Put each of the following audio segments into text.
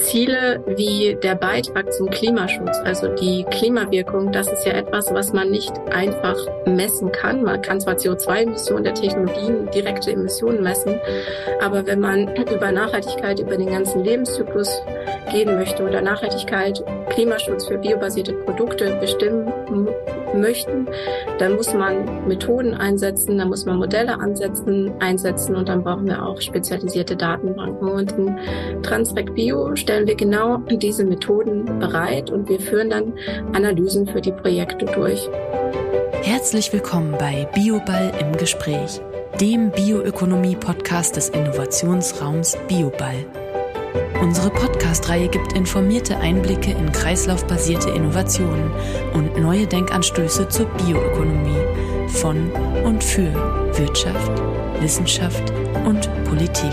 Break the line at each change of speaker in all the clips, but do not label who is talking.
Ziele wie der Beitrag zum Klimaschutz, also die Klimawirkung, das ist ja etwas, was man nicht einfach messen kann. Man kann zwar CO2-Emissionen der Technologien, direkte Emissionen messen, aber wenn man über Nachhaltigkeit über den ganzen Lebenszyklus gehen möchte oder Nachhaltigkeit, Klimaschutz für biobasierte Produkte bestimmen möchten, dann muss man Methoden einsetzen, dann muss man Modelle einsetzen und dann brauchen wir auch spezialisierte Datenbanken. Und in Transrec Bio stellen wir genau diese Methoden bereit und wir führen dann Analysen für die Projekte durch.
Herzlich willkommen bei Bioball im Gespräch, dem Bioökonomie-Podcast des Innovationsraums Bioball. Unsere Podcast-Reihe gibt informierte Einblicke in kreislaufbasierte Innovationen und neue Denkanstöße zur Bioökonomie von und für Wirtschaft, Wissenschaft und Politik.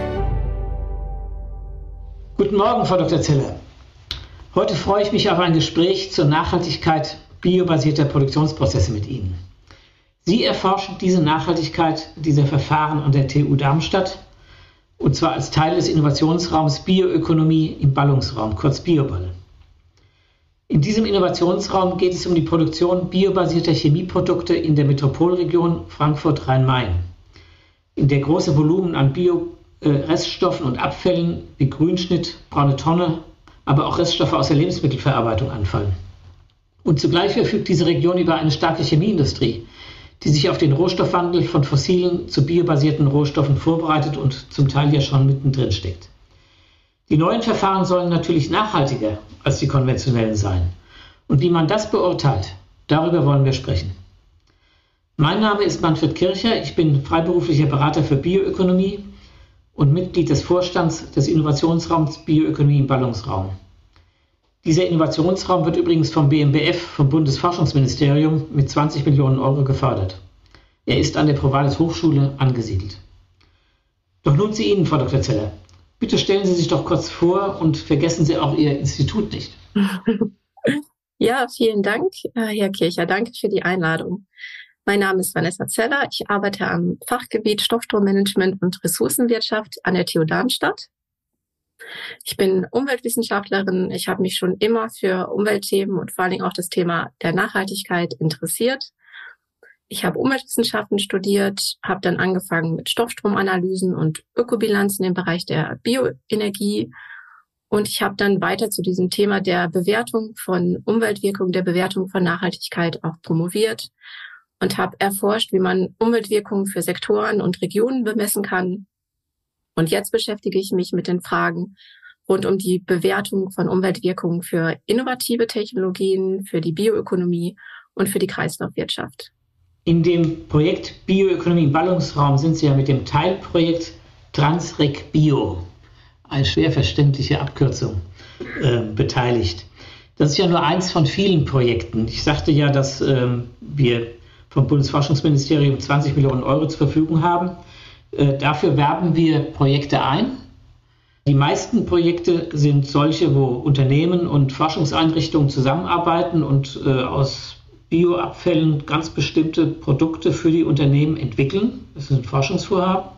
Guten Morgen, Frau Dr. Zeller. Heute freue ich mich auf ein Gespräch zur Nachhaltigkeit biobasierter Produktionsprozesse mit Ihnen. Sie erforschen diese Nachhaltigkeit dieser Verfahren an der TU Darmstadt, und zwar als Teil des Innovationsraums Bioökonomie im Ballungsraum, kurz Bioball. In diesem Innovationsraum geht es um die Produktion biobasierter Chemieprodukte in der Metropolregion Frankfurt-Rhein-Main, in der große Volumen an Bio-Reststoffen und Abfällen wie Grünschnitt, braune Tonne, aber auch Reststoffe aus der Lebensmittelverarbeitung anfallen. Und zugleich verfügt diese Region über eine starke Chemieindustrie, die sich auf den Rohstoffwandel von fossilen zu biobasierten Rohstoffen vorbereitet und zum Teil ja schon mittendrin steckt. Die neuen Verfahren sollen natürlich nachhaltiger als die konventionellen sein. Und wie man das beurteilt, darüber wollen wir sprechen. Mein Name ist Manfred Kircher, ich bin freiberuflicher Berater für Bioökonomie und Mitglied des Vorstands des Innovationsraums Bioökonomie im Ballungsraum. Dieser Innovationsraum wird übrigens vom BMBF, vom Bundesforschungsministerium, mit 20 Millionen Euro gefördert. Er ist an der Provades Hochschule angesiedelt. Doch nun zu Ihnen, Frau Dr. Zeller. Bitte stellen Sie sich doch kurz vor und vergessen Sie auch Ihr Institut nicht.
Ja, vielen Dank, Herr Kircher. Danke für die Einladung. Mein Name ist Vanessa Zeller. Ich arbeite am Fachgebiet Stoffstrommanagement und Ressourcenwirtschaft an der TU Darmstadt. Ich bin Umweltwissenschaftlerin. Ich habe mich schon immer für Umweltthemen und vor allen Dingen auch das Thema der Nachhaltigkeit interessiert. Ich habe Umweltwissenschaften studiert, habe dann angefangen mit Stoffstromanalysen und Ökobilanzen im Bereich der Bioenergie. Und ich habe dann weiter zu diesem Thema der Bewertung von Umweltwirkung, der Bewertung von Nachhaltigkeit auch promoviert und habe erforscht, wie man Umweltwirkungen für Sektoren und Regionen bemessen kann. Und jetzt beschäftige ich mich mit den Fragen rund um die Bewertung von Umweltwirkungen für innovative Technologien, für die Bioökonomie und für die Kreislaufwirtschaft.
In dem Projekt Bioökonomie im Ballungsraum sind Sie ja mit dem Teilprojekt Transrec Bio, eine schwer verständliche Abkürzung, beteiligt. Das ist ja nur eins von vielen Projekten. Ich sagte ja, dass wir vom Bundesforschungsministerium 20 Millionen Euro zur Verfügung haben. Dafür werben wir Projekte ein. Die meisten Projekte sind solche, wo Unternehmen und Forschungseinrichtungen zusammenarbeiten und aus Bioabfällen ganz bestimmte Produkte für die Unternehmen entwickeln. Das sind Forschungsvorhaben.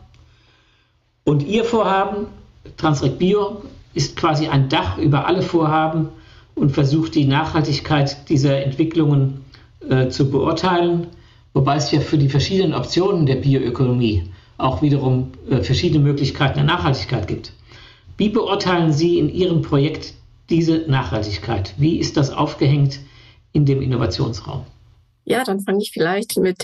Und Ihr Vorhaben, Transrec Bio, ist quasi ein Dach über alle Vorhaben und versucht, die Nachhaltigkeit dieser Entwicklungen zu beurteilen, wobei es ja für die verschiedenen Optionen der Bioökonomie auch wiederum verschiedene Möglichkeiten der Nachhaltigkeit gibt. Wie beurteilen Sie in Ihrem Projekt diese Nachhaltigkeit? Wie ist das aufgehängt in dem Innovationsraum?
Ja, dann fange ich vielleicht mit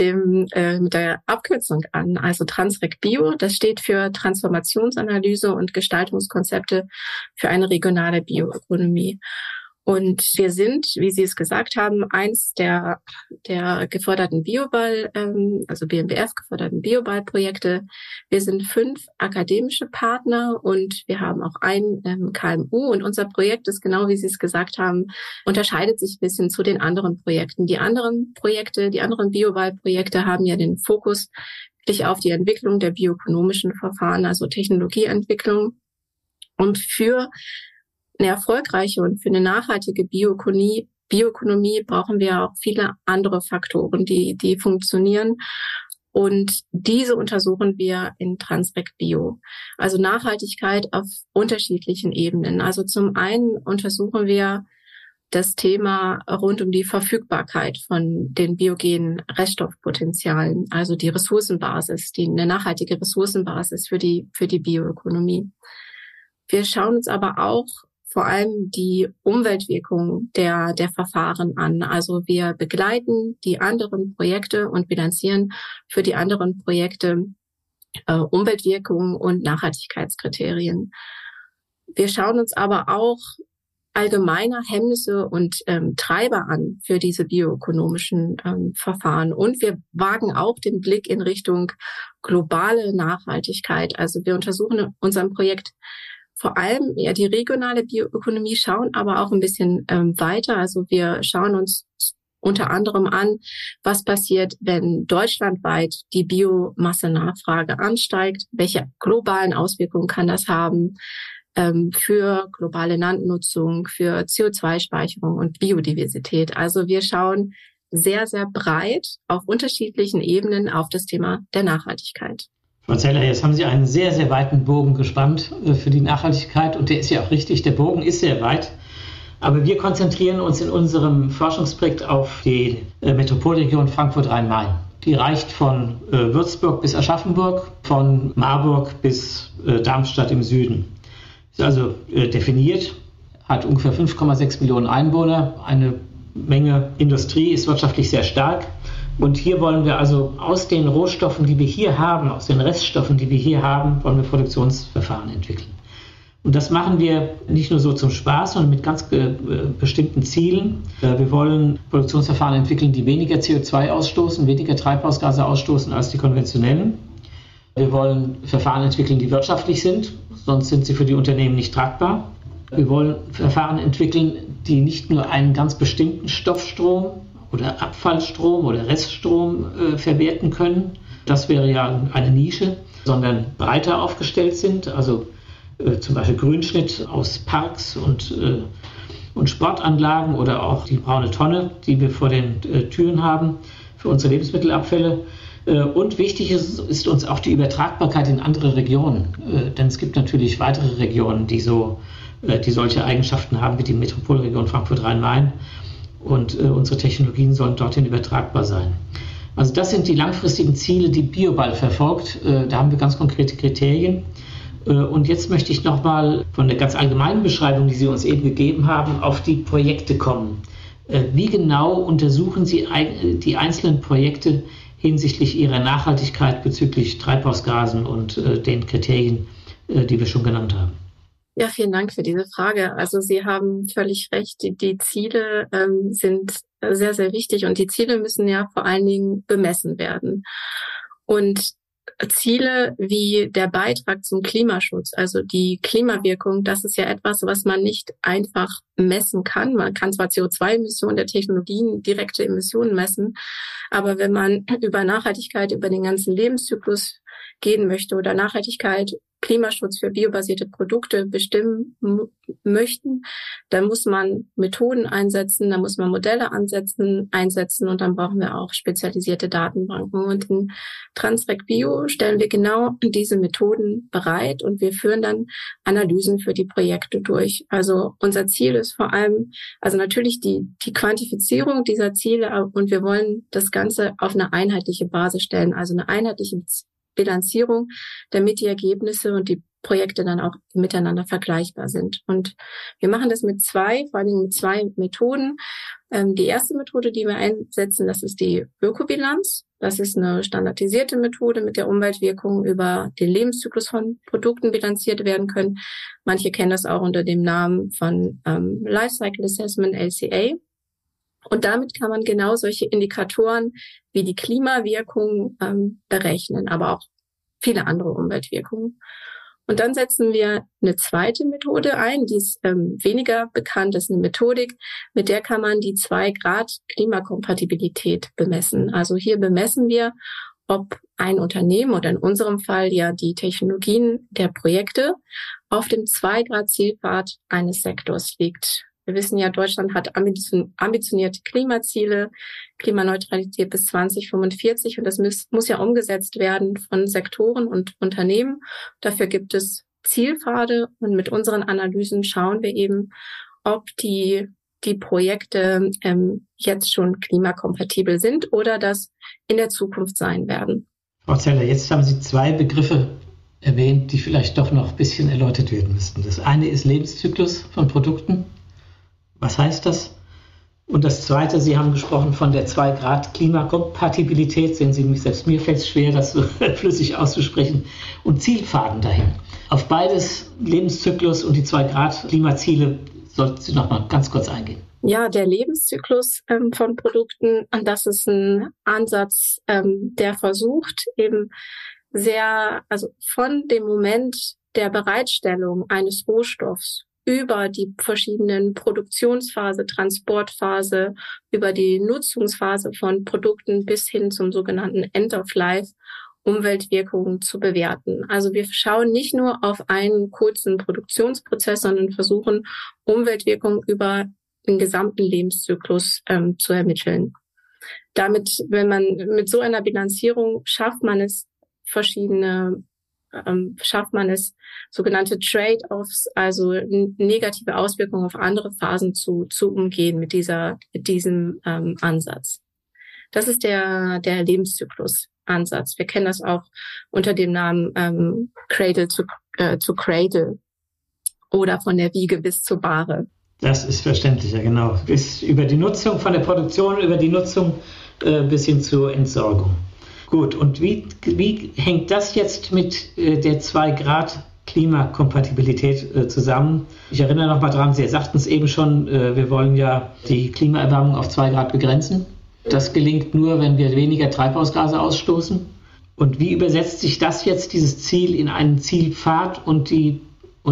der Abkürzung an. Also Transrec Bio, das steht für Transformationsanalyse und Gestaltungskonzepte für eine regionale Bioökonomie. Und wir sind, wie Sie es gesagt haben, eins der geförderten Bioball, also BMBF geförderten Bioball-Projekte. Wir sind 5 akademische Partner und wir haben auch ein KMU. Und unser Projekt ist genau, wie Sie es gesagt haben, unterscheidet sich ein bisschen zu den anderen Projekten. Die anderen Bioball-Projekte haben ja den Fokus wirklich auf die Entwicklung der bioökonomischen Verfahren, also Technologieentwicklung. Und für eine erfolgreiche und für eine nachhaltige Bioökonomie brauchen wir auch viele andere Faktoren, die funktionieren. Und diese untersuchen wir in Transrec Bio. Also Nachhaltigkeit auf unterschiedlichen Ebenen. Also zum einen untersuchen wir das Thema rund um die Verfügbarkeit von den biogenen Reststoffpotenzialen, also die Ressourcenbasis, eine nachhaltige Ressourcenbasis für die Bioökonomie. Wir schauen uns aber auch vor allem die Umweltwirkung der Verfahren an. Also wir begleiten die anderen Projekte und bilanzieren für die anderen Projekte Umweltwirkungen und Nachhaltigkeitskriterien. Wir schauen uns aber auch allgemeine Hemmnisse und Treiber an für diese bioökonomischen Verfahren. Und wir wagen auch den Blick in Richtung globale Nachhaltigkeit. Also wir untersuchen in unserem Projekt vor allem eher die regionale Bioökonomie, schauen aber auch ein bisschen weiter. Also wir schauen uns unter anderem an, was passiert, wenn deutschlandweit die Biomasse-Nachfrage ansteigt, welche globalen Auswirkungen kann das haben für globale Landnutzung, für CO2-Speicherung und Biodiversität. Also wir schauen sehr, sehr breit auf unterschiedlichen Ebenen auf das Thema der Nachhaltigkeit.
Frau Zeller, jetzt haben Sie einen sehr, sehr weiten Bogen gespannt für die Nachhaltigkeit und der ist ja auch richtig, der Bogen ist sehr weit. Aber wir konzentrieren uns in unserem Forschungsprojekt auf die Metropolregion Frankfurt-Rhein-Main. Die reicht von Würzburg bis Aschaffenburg, von Marburg bis Darmstadt im Süden. Ist also definiert, hat ungefähr 5,6 Millionen Einwohner, eine Menge Industrie, ist wirtschaftlich sehr stark. Und hier wollen wir also aus den Rohstoffen, die wir hier haben, aus den Reststoffen, die wir hier haben, wollen wir Produktionsverfahren entwickeln. Und das machen wir nicht nur so zum Spaß, sondern mit ganz bestimmten Zielen. Wir wollen Produktionsverfahren entwickeln, die weniger CO2 ausstoßen, weniger Treibhausgase ausstoßen als die konventionellen. Wir wollen Verfahren entwickeln, die wirtschaftlich sind, sonst sind sie für die Unternehmen nicht tragbar. Wir wollen Verfahren entwickeln, die nicht nur einen ganz bestimmten Stoffstrom oder Abfallstrom oder Reststrom verwerten können. Das wäre ja eine Nische, sondern breiter aufgestellt sind, also zum Beispiel Grünschnitt aus Parks und Sportanlagen oder auch die braune Tonne, die wir vor den Türen haben für unsere Lebensmittelabfälle. Und wichtig ist uns auch die Übertragbarkeit in andere Regionen, denn es gibt natürlich weitere Regionen, die solche Eigenschaften haben wie die Metropolregion Frankfurt-Rhein-Main und unsere Technologien sollen dorthin übertragbar sein. Also das sind die langfristigen Ziele, die BioBal verfolgt. Da haben wir ganz konkrete Kriterien. Und jetzt möchte ich nochmal von der ganz allgemeinen Beschreibung, die Sie uns eben gegeben haben, auf die Projekte kommen. Wie genau untersuchen Sie die einzelnen Projekte hinsichtlich ihrer Nachhaltigkeit bezüglich Treibhausgasen und den Kriterien, die wir schon genannt haben?
Ja, vielen Dank für diese Frage. Also Sie haben völlig recht, die Ziele sind sehr, sehr wichtig und die Ziele müssen ja vor allen Dingen bemessen werden. Und Ziele wie der Beitrag zum Klimaschutz, also die Klimawirkung, das ist ja etwas, was man nicht einfach messen kann. Man kann zwar CO2-Emissionen der Technologien, direkte Emissionen messen, aber wenn man über Nachhaltigkeit, über den ganzen Lebenszyklus gehen möchte oder Nachhaltigkeit, Klimaschutz für biobasierte Produkte bestimmen möchten, dann muss man Methoden einsetzen, dann muss man Modelle einsetzen und dann brauchen wir auch spezialisierte Datenbanken. Und in Transrec Bio stellen wir genau diese Methoden bereit und wir führen dann Analysen für die Projekte durch. Also unser Ziel ist vor allem, also natürlich die Quantifizierung dieser Ziele und wir wollen das Ganze auf eine einheitliche Basis stellen, also eine einheitliche Bilanzierung, damit die Ergebnisse und die Projekte dann auch miteinander vergleichbar sind. Und wir machen das vor allen Dingen mit zwei Methoden. Die erste Methode, die wir einsetzen, das ist die Ökobilanz. Das ist eine standardisierte Methode, mit der Umweltwirkungen über den Lebenszyklus von Produkten bilanziert werden können. Manche kennen das auch unter dem Namen von Lifecycle Assessment, LCA. Und damit kann man genau solche Indikatoren wie die Klimawirkung berechnen, aber auch viele andere Umweltwirkungen. Und dann setzen wir eine zweite Methode ein, die ist weniger bekannt, das ist eine Methodik, mit der kann man die 2 Grad Klimakompatibilität bemessen. Also hier bemessen wir, ob ein Unternehmen oder in unserem Fall ja die Technologien der Projekte auf dem 2 Grad Zielpfad eines Sektors liegt. Wir wissen ja, Deutschland hat ambitionierte Klimaziele, Klimaneutralität bis 2045 und das muss ja umgesetzt werden von Sektoren und Unternehmen. Dafür gibt es Zielpfade und mit unseren Analysen schauen wir eben, ob die Projekte jetzt schon klimakompatibel sind oder das in der Zukunft sein werden.
Frau Zeller, jetzt haben Sie 2 Begriffe erwähnt, die vielleicht doch noch ein bisschen erläutert werden müssten. Das eine ist Lebenszyklus von Produkten. Was heißt das? Und das zweite, Sie haben gesprochen von der 2 Grad Klimakompatibilität. Sehen Sie, selbst mir fällt es schwer, das so flüssig auszusprechen. Und Zielpfaden dahin. Auf beides, Lebenszyklus und die 2 Grad Klimaziele, sollten Sie noch mal ganz kurz eingehen.
Ja, der Lebenszyklus von Produkten, das ist ein Ansatz, der versucht, eben von dem Moment der Bereitstellung eines Rohstoffs über die verschiedenen Produktionsphase, Transportphase, über die Nutzungsphase von Produkten bis hin zum sogenannten End of Life Umweltwirkungen zu bewerten. Also wir schauen nicht nur auf einen kurzen Produktionsprozess, sondern versuchen, Umweltwirkungen über den gesamten Lebenszyklus zu ermitteln. Damit, mit so einer Bilanzierung schafft man es sogenannte Trade-offs, also negative Auswirkungen auf andere Phasen zu umgehen mit diesem Ansatz. Das ist der Lebenszyklus-Ansatz. Wir kennen das auch unter dem Namen Cradle to Cradle oder von der Wiege bis zur Bahre.
Das ist verständlicher, genau. Bis über die Nutzung von der Produktion, über die Nutzung bis hin zur Entsorgung. Gut, und wie hängt das jetzt mit der 2 Grad Klimakompatibilität zusammen? Ich erinnere noch mal dran, Sie sagten es eben schon, wir wollen ja die Klimaerwärmung auf 2 Grad begrenzen. Das gelingt nur, wenn wir weniger Treibhausgase ausstoßen. Und wie übersetzt sich das jetzt, dieses Ziel, in einen Zielpfad und die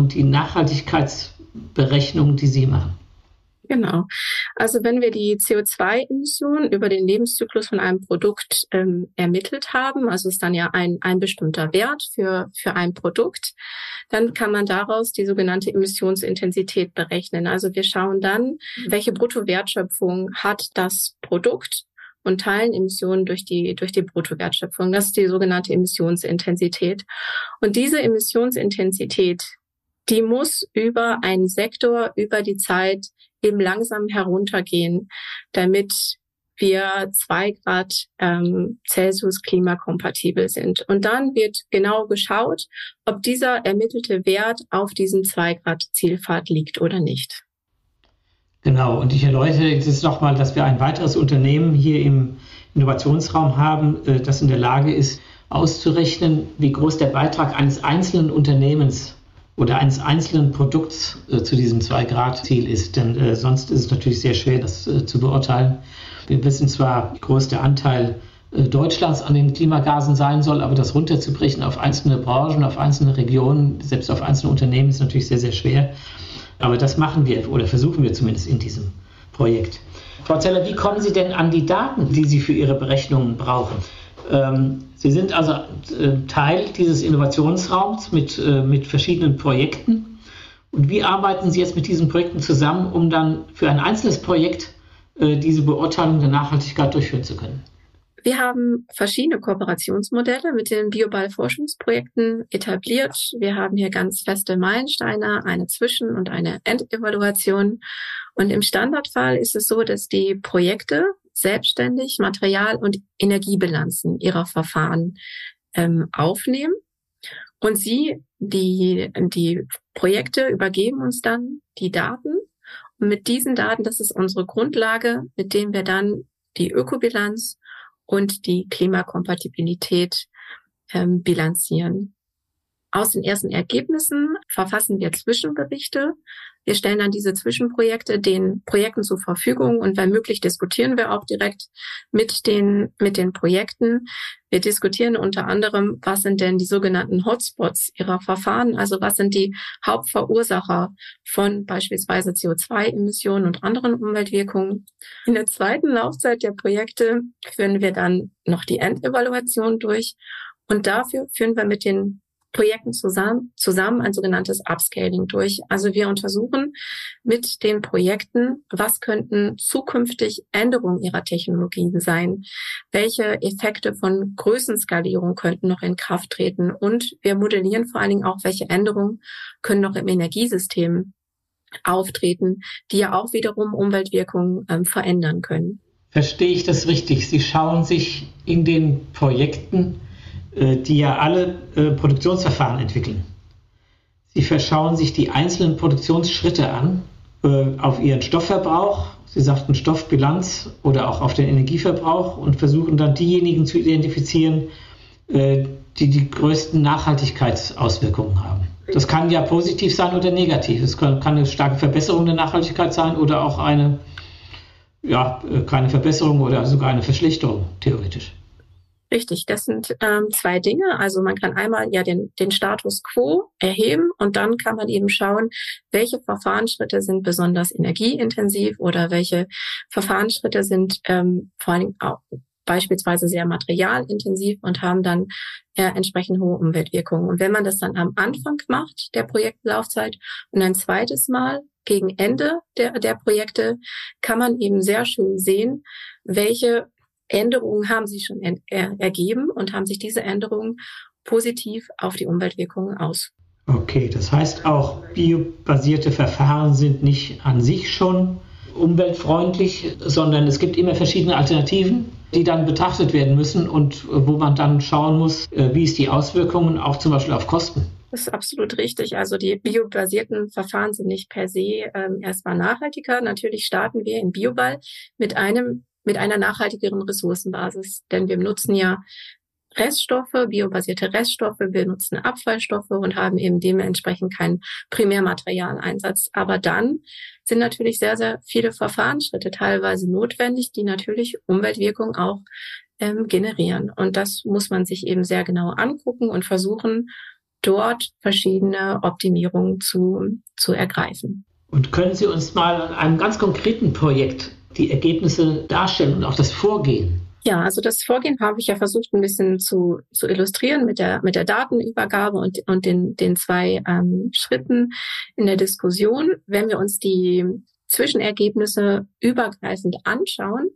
Nachhaltigkeitsberechnung, die Sie machen?
Genau. Also wenn wir die CO2-Emissionen über den Lebenszyklus von einem Produkt ermittelt haben, also ist dann ja ein bestimmter Wert für ein Produkt, dann kann man daraus die sogenannte Emissionsintensität berechnen. Also wir schauen dann, welche Bruttowertschöpfung hat das Produkt und teilen Emissionen durch die Bruttowertschöpfung. Das ist die sogenannte Emissionsintensität. Und diese Emissionsintensität, die muss über einen Sektor, über die Zeit eben langsam heruntergehen, damit wir 2 Grad Celsius klimakompatibel sind. Und dann wird genau geschaut, ob dieser ermittelte Wert auf diesem 2 Grad Zielpfad liegt oder nicht.
Genau, und ich erläutere jetzt nochmal, dass wir ein weiteres Unternehmen hier im Innovationsraum haben, das in der Lage ist, auszurechnen, wie groß der Beitrag eines einzelnen Unternehmens oder eines einzelnen Produkts zu diesem 2-Grad-Ziel ist. Denn sonst ist es natürlich sehr schwer, das zu beurteilen. Wir wissen zwar, wie groß der Anteil Deutschlands an den Klimagasen sein soll, aber das runterzubrechen auf einzelne Branchen, auf einzelne Regionen, selbst auf einzelne Unternehmen ist natürlich sehr, sehr schwer. Aber das machen wir oder versuchen wir zumindest in diesem Projekt. Frau Zeller, wie kommen Sie denn an die Daten, die Sie für Ihre Berechnungen brauchen? Sie sind also Teil dieses Innovationsraums mit verschiedenen Projekten. Und wie arbeiten Sie jetzt mit diesen Projekten zusammen, um dann für ein einzelnes Projekt diese Beurteilung der Nachhaltigkeit durchführen zu können?
Wir haben verschiedene Kooperationsmodelle mit den Bioball-Forschungsprojekten etabliert. Wir haben hier ganz feste Meilensteine, eine Zwischen- und eine Endevaluation. Und im Standardfall ist es so, dass die Projekte selbstständig Material- und Energiebilanzen ihrer Verfahren aufnehmen. Und die Projekte übergeben uns dann die Daten. Und mit diesen Daten, das ist unsere Grundlage, mit denen wir dann die Ökobilanz und die Klimakompatibilität bilanzieren. Aus den ersten Ergebnissen verfassen wir Zwischenberichte. Wir stellen dann diese Zwischenprojekte den Projekten zur Verfügung und wenn möglich diskutieren wir auch direkt mit den Projekten. Wir diskutieren unter anderem, was sind denn die sogenannten Hotspots ihrer Verfahren, also was sind die Hauptverursacher von beispielsweise CO2-Emissionen und anderen Umweltwirkungen. In der zweiten Laufzeit der Projekte führen wir dann noch die Endevaluation durch und dafür führen wir mit den Projekten zusammen ein sogenanntes Upscaling durch. Also wir untersuchen mit den Projekten, was könnten zukünftig Änderungen ihrer Technologien sein, welche Effekte von Größenskalierung könnten noch in Kraft treten und wir modellieren vor allen Dingen auch, welche Änderungen können noch im Energiesystem auftreten, die ja auch wiederum Umweltwirkungen verändern können.
Verstehe ich das richtig? Sie schauen sich in den Projekten, die ja alle Produktionsverfahren entwickeln. Sie verschauen sich die einzelnen Produktionsschritte an, auf ihren Stoffverbrauch, Sie sagten Stoffbilanz oder auch auf den Energieverbrauch und versuchen dann diejenigen zu identifizieren, die die größten Nachhaltigkeitsauswirkungen haben. Das kann ja positiv sein oder negativ. Es kann eine starke Verbesserung der Nachhaltigkeit sein oder auch keine Verbesserung oder sogar eine Verschlechterung, theoretisch.
Richtig, das sind zwei Dinge. Also man kann einmal ja den Status quo erheben und dann kann man eben schauen, welche Verfahrensschritte sind besonders energieintensiv oder welche Verfahrensschritte sind vor allem auch beispielsweise sehr materialintensiv und haben dann entsprechend hohe Umweltwirkungen. Und wenn man das dann am Anfang macht, der Projektlaufzeit, und ein zweites Mal gegen Ende der Projekte, kann man eben sehr schön sehen, welche Änderungen haben sich schon ergeben und haben sich diese Änderungen positiv auf die Umweltwirkungen aus.
Okay, das heißt auch, biobasierte Verfahren sind nicht an sich schon umweltfreundlich, sondern es gibt immer verschiedene Alternativen, die dann betrachtet werden müssen und wo man dann schauen muss, wie ist die Auswirkungen auch zum Beispiel auf Kosten.
Das ist absolut richtig. Also die biobasierten Verfahren sind nicht per se erstmal nachhaltiger. Natürlich starten wir in Bioball mit einer nachhaltigeren Ressourcenbasis, denn wir nutzen ja Reststoffe, biobasierte Reststoffe, wir nutzen Abfallstoffe und haben eben dementsprechend keinen Primärmaterialeinsatz. Aber dann sind natürlich sehr, sehr viele Verfahrensschritte teilweise notwendig, die natürlich Umweltwirkung auch generieren. Und das muss man sich eben sehr genau angucken und versuchen, dort verschiedene Optimierungen zu ergreifen.
Und können Sie uns mal an einem ganz konkreten Projekt die Ergebnisse darstellen und auch das Vorgehen?
Ja, also das Vorgehen habe ich ja versucht, ein bisschen zu illustrieren mit der Datenübergabe und den zwei Schritten in der Diskussion. Wenn wir uns die Zwischenergebnisse übergreifend anschauen,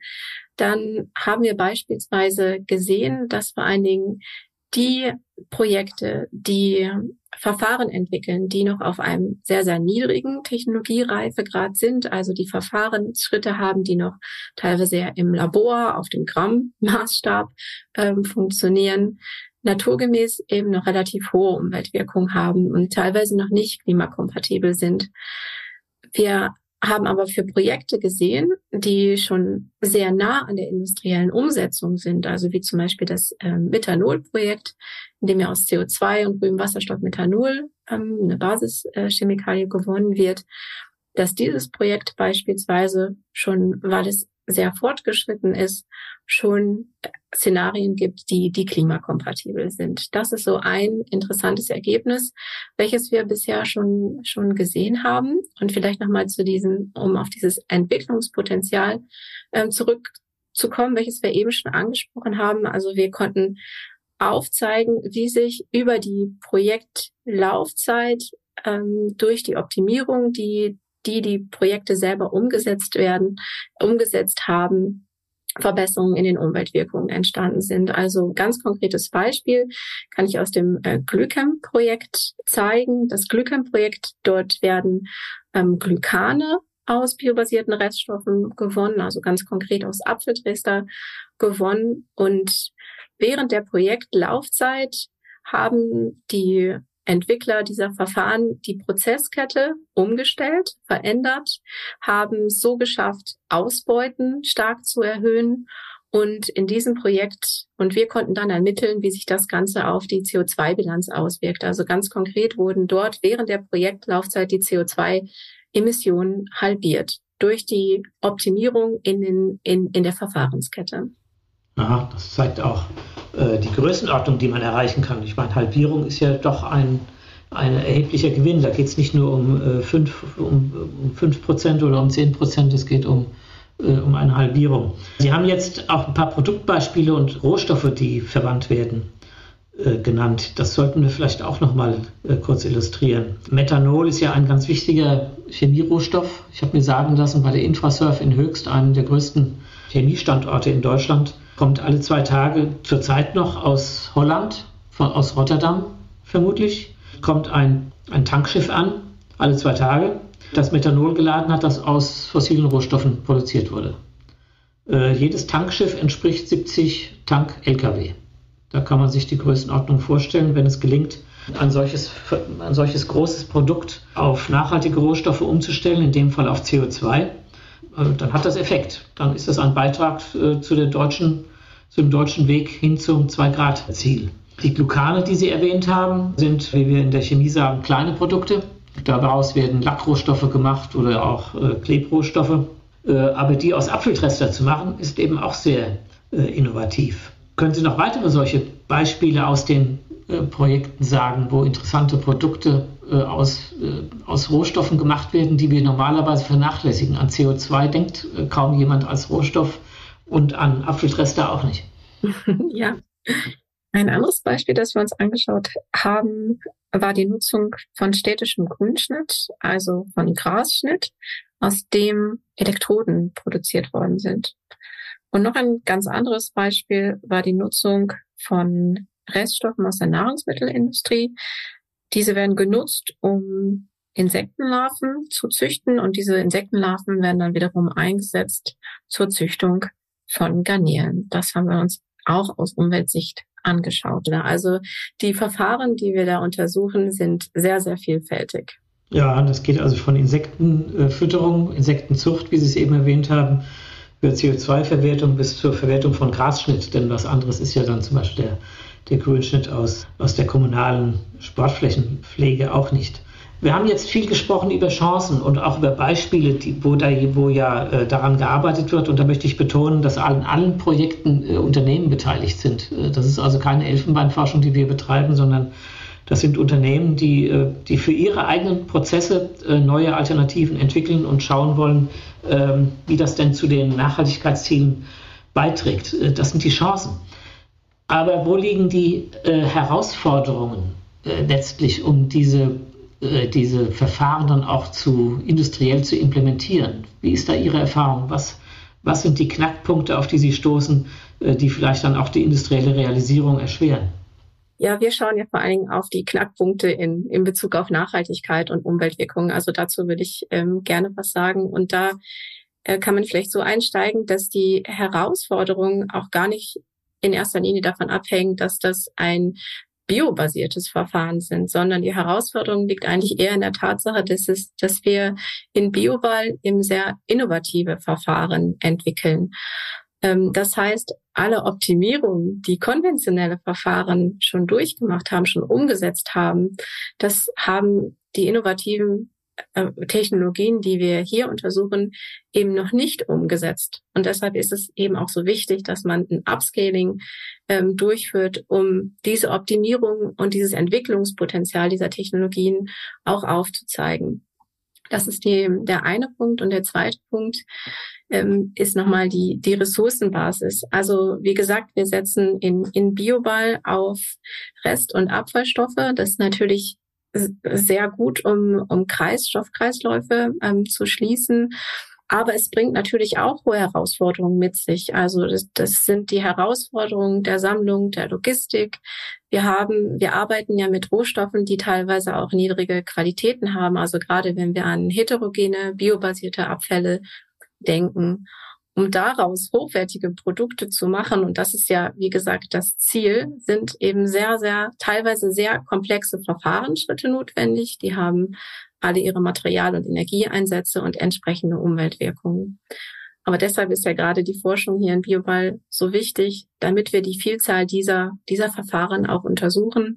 dann haben wir beispielsweise gesehen, dass vor allen Dingen die Projekte, die Verfahren entwickeln, die noch auf einem sehr, sehr niedrigen Technologiereifegrad sind, also die Verfahrensschritte haben, die noch teilweise im Labor auf dem Gramm-Maßstab funktionieren, naturgemäß eben noch relativ hohe Umweltwirkung haben und teilweise noch nicht klimakompatibel sind. Wir haben aber für Projekte gesehen, die schon sehr nah an der industriellen Umsetzung sind, also wie zum Beispiel das Methanol-Projekt, in dem ja aus CO2 und grünem Wasserstoff Methanol eine Basischemikalie gewonnen wird, dass dieses Projekt beispielsweise schon, weil es sehr fortgeschritten ist, schon Szenarien gibt, die klimakompatibel sind. Das ist so ein interessantes Ergebnis, welches wir bisher schon gesehen haben. Und vielleicht nochmal um auf dieses Entwicklungspotenzial zurückzukommen, welches wir eben schon angesprochen haben. Also wir konnten aufzeigen, wie sich über die Projektlaufzeit durch die Optimierung, die Projekte selber umgesetzt haben, Verbesserungen in den Umweltwirkungen entstanden sind. Also ganz konkretes Beispiel kann ich aus dem Glychem-Projekt zeigen. Das Glychem-Projekt, dort werden Glykane aus biobasierten Reststoffen gewonnen, also ganz konkret aus Apfeltriester gewonnen. Und während der Projektlaufzeit haben die Entwickler dieser Verfahren die Prozesskette umgestellt, verändert, haben es so geschafft, Ausbeuten stark zu erhöhen. Und in diesem Projekt, und wir konnten dann ermitteln, wie sich das Ganze auf die CO2-Bilanz auswirkt. Also ganz konkret wurden dort während der Projektlaufzeit die CO2-Emissionen halbiert durch die Optimierung in der Verfahrenskette.
Aha, das zeigt auch die Größenordnung, die man erreichen kann. Ich meine, Halbierung ist ja doch ein erheblicher Gewinn. Da geht es nicht nur um 5% oder um 10%, es geht um eine Halbierung. Sie haben jetzt auch ein paar Produktbeispiele und Rohstoffe, die verwandt werden. genannt. Das sollten wir vielleicht auch noch mal kurz illustrieren. Methanol ist ja ein ganz wichtiger Chemierohstoff. Ich habe mir sagen lassen, bei der Infrasurf in Höchst, einem der größten Chemiestandorte in Deutschland, kommt alle 2 Tage zurzeit noch aus Holland, aus Rotterdam vermutlich, kommt ein Tankschiff an, alle 2 Tage, das Methanol geladen hat, das aus fossilen Rohstoffen produziert wurde. Jedes Tankschiff entspricht 70 Tank-Lkw. Da kann man sich die Größenordnung vorstellen, wenn es gelingt, ein solches großes Produkt auf nachhaltige Rohstoffe umzustellen, in dem Fall auf CO2, dann hat das Effekt. Dann ist das ein Beitrag zu dem deutschen Weg hin zum 2-Grad-Ziel. Die Glucane, die Sie erwähnt haben, sind, wie wir in der Chemie sagen, kleine Produkte. Daraus werden Lackrohstoffe gemacht oder auch Klebrohstoffe. Aber die aus Apfeltrester zu machen, ist eben auch sehr innovativ. Können Sie noch weitere solche Beispiele aus den Projekten sagen, wo interessante Produkte aus Rohstoffen gemacht werden, die wir normalerweise vernachlässigen? An CO2 denkt kaum jemand als Rohstoff und an Apfeltrester auch nicht.
Ja, ein anderes Beispiel, das wir uns angeschaut haben, war die Nutzung von städtischem Grünschnitt, also von Grasschnitt, aus dem Elektroden produziert worden sind. Und noch ein ganz anderes Beispiel war die Nutzung von Reststoffen aus der Nahrungsmittelindustrie. Diese werden genutzt, um Insektenlarven zu züchten, und diese Insektenlarven werden dann wiederum eingesetzt zur Züchtung von Garnelen. Das haben wir uns auch aus Umweltsicht angeschaut. Also die Verfahren, die wir da untersuchen, sind sehr, sehr vielfältig.
Ja, das geht also von Insektenfütterung, Insektenzucht, wie Sie es eben erwähnt haben, über CO2-Verwertung bis zur Verwertung von Grasschnitt. Denn was anderes ist ja dann zum Beispiel der Grünschnitt aus der kommunalen Sportflächenpflege auch nicht. Wir haben jetzt viel gesprochen über Chancen und auch über Beispiele, wo daran gearbeitet wird. Und da möchte ich betonen, dass an allen Projekten Unternehmen beteiligt sind. Das ist also keine Elfenbeinforschung, die wir betreiben, sondern das sind Unternehmen, die für ihre eigenen Prozesse neue Alternativen entwickeln und schauen wollen, wie das denn zu den Nachhaltigkeitszielen beiträgt. Das sind die Chancen. Aber wo liegen die Herausforderungen letztlich, um diese Verfahren dann auch industriell zu implementieren? Wie ist da Ihre Erfahrung? Was sind die Knackpunkte, auf die Sie stoßen, die vielleicht dann auch die industrielle Realisierung erschweren?
Ja, wir schauen ja vor allen Dingen auf die Knackpunkte in Bezug auf Nachhaltigkeit und Umweltwirkungen. Also dazu würde ich gerne was sagen. Und da kann man vielleicht so einsteigen, dass die Herausforderungen auch gar nicht in erster Linie davon abhängen, dass das ein biobasiertes Verfahren sind, sondern die Herausforderung liegt eigentlich eher in der Tatsache, dass wir in Bioball eben sehr innovative Verfahren entwickeln. Das heißt, alle Optimierungen, die konventionelle Verfahren schon durchgemacht haben, schon umgesetzt haben, das haben die innovativen Technologien, die wir hier untersuchen, eben noch nicht umgesetzt. Und deshalb ist es eben auch so wichtig, dass man ein Upscaling durchführt, um diese Optimierung und dieses Entwicklungspotenzial dieser Technologien auch aufzuzeigen. Das ist der eine Punkt. Und der zweite Punkt ist nochmal die Ressourcenbasis. Also wie gesagt, wir setzen in Bioball auf Rest- und Abfallstoffe. Das ist natürlich sehr gut, um Stoffkreisläufe zu schließen. Aber es bringt natürlich auch hohe Herausforderungen mit sich. Also das sind die Herausforderungen der Sammlung, der Logistik. Wir arbeiten ja mit Rohstoffen, die teilweise auch niedrige Qualitäten haben. Also gerade wenn wir an heterogene, biobasierte Abfälle denken, um daraus hochwertige Produkte zu machen, und das ist ja, wie gesagt, das Ziel, sind eben sehr, sehr, teilweise sehr komplexe Verfahrensschritte notwendig. Die haben alle ihre Material- und Energieeinsätze und entsprechende Umweltwirkungen. Aber deshalb ist ja gerade die Forschung hier in Bioball so wichtig, damit wir die Vielzahl dieser Verfahren auch untersuchen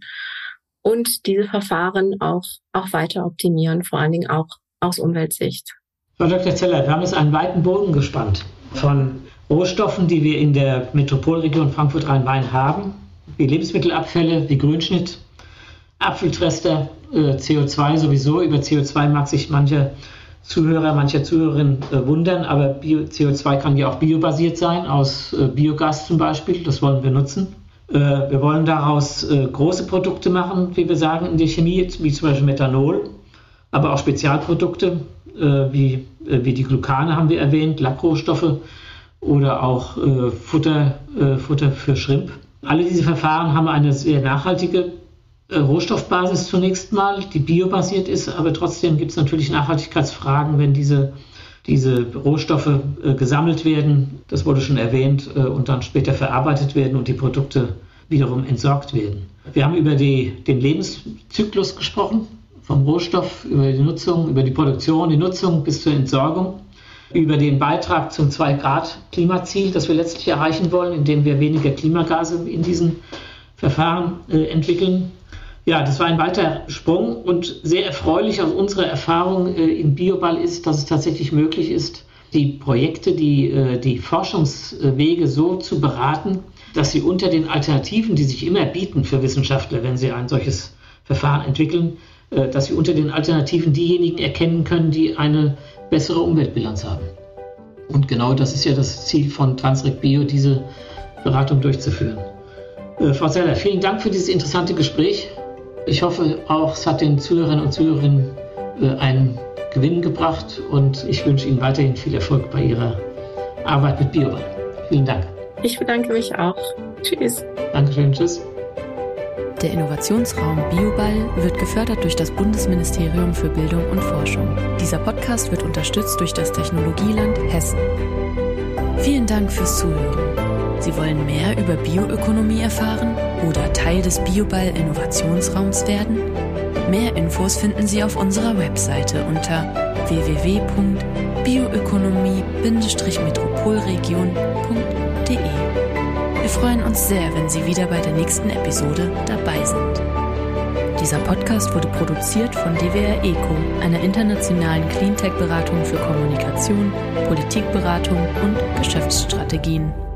und diese Verfahren auch weiter optimieren, vor allen Dingen auch aus Umweltsicht.
Frau Dr. Zeller, wir haben jetzt einen weiten Bogen gespannt von Rohstoffen, die wir in der Metropolregion Frankfurt-Rhein-Main haben, wie Lebensmittelabfälle, wie Grünschnitt, Apfeltrester, CO2 sowieso. Über CO2 mag sich mancher Zuhörerin wundern, aber CO2 kann ja auch biobasiert sein, aus Biogas zum Beispiel. Das wollen wir nutzen. Wir wollen daraus große Produkte machen, wie wir sagen, in der Chemie, wie zum Beispiel Methanol, aber auch Spezialprodukte, wie die Glucane haben wir erwähnt, Lackrohstoffe oder auch Futter für Shrimp. Alle diese Verfahren haben eine sehr nachhaltige Rohstoffbasis zunächst mal, die biobasiert ist, aber trotzdem gibt es natürlich Nachhaltigkeitsfragen, wenn diese Rohstoffe gesammelt werden, das wurde schon erwähnt, und dann später verarbeitet werden und die Produkte wiederum entsorgt werden. Wir haben über den Lebenszyklus gesprochen, vom Rohstoff über die Nutzung, über die Produktion, die Nutzung bis zur Entsorgung, über den Beitrag zum 2-Grad-Klimaziel, das wir letztlich erreichen wollen, indem wir weniger Klimagase in diesen Verfahren entwickeln. Ja, das war ein weiter Sprung und sehr erfreulich aus unserer Erfahrung in Bioball ist, dass es tatsächlich möglich ist, die Projekte, die Forschungswege so zu beraten, dass sie unter den Alternativen, die sich immer bieten für Wissenschaftler, wenn sie ein solches Verfahren entwickeln, dass sie unter den Alternativen diejenigen erkennen können, die eine bessere Umweltbilanz haben. Und genau das ist ja das Ziel von Transrec Bio, diese Beratung durchzuführen. Frau Zeller, vielen Dank für dieses interessante Gespräch. Ich hoffe auch, es hat den Zuhörerinnen und Zuhörern einen Gewinn gebracht und ich wünsche Ihnen weiterhin viel Erfolg bei Ihrer Arbeit mit Bioball. Vielen Dank.
Ich bedanke mich auch. Tschüss.
Dankeschön, tschüss.
Der Innovationsraum Bioball wird gefördert durch das Bundesministerium für Bildung und Forschung. Dieser Podcast wird unterstützt durch das Technologieland Hessen. Vielen Dank fürs Zuhören. Sie wollen mehr über Bioökonomie erfahren oder Teil des Bioball Innovationsraums werden? Mehr Infos finden Sie auf unserer Webseite unter www.bioökonomie-metropolregion.de. Wir freuen uns sehr, wenn Sie wieder bei der nächsten Episode dabei sind. Dieser Podcast wurde produziert von DWR ECO, einer internationalen Cleantech-Beratung für Kommunikation, Politikberatung und Geschäftsstrategien.